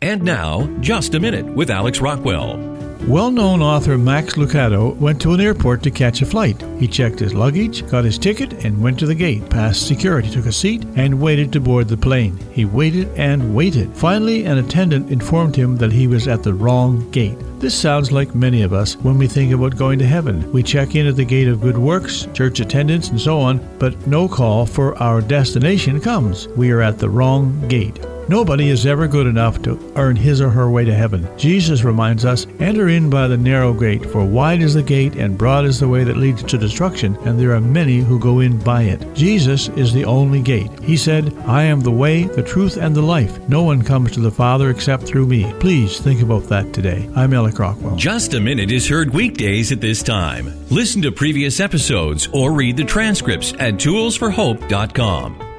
And now, Just a Minute with Alex Rockwell. Well-known author Max Lucado went to an airport to catch a flight. He checked his luggage, got his ticket, and went to the gate, passed security, took a seat, and waited to board the plane. He waited and waited. Finally, an attendant informed him that he was at the wrong gate. This sounds like many of us when we think about going to heaven. We check in at the gate of good works, church attendance, and so on, but no call for our destination comes. We are at the wrong gate. Nobody is ever good enough to earn his or her way to heaven. Jesus reminds us, enter in by the narrow gate, for wide is the gate and broad is the way that leads to destruction, and there are many who go in by it. Jesus is the only gate. He said, I am the way, the truth, and the life. No one comes to the Father except through me. Please think about that today. I'm Alex Rockwell. Just a Minute is heard weekdays at this time. Listen to previous episodes or read the transcripts at toolsforhope.com.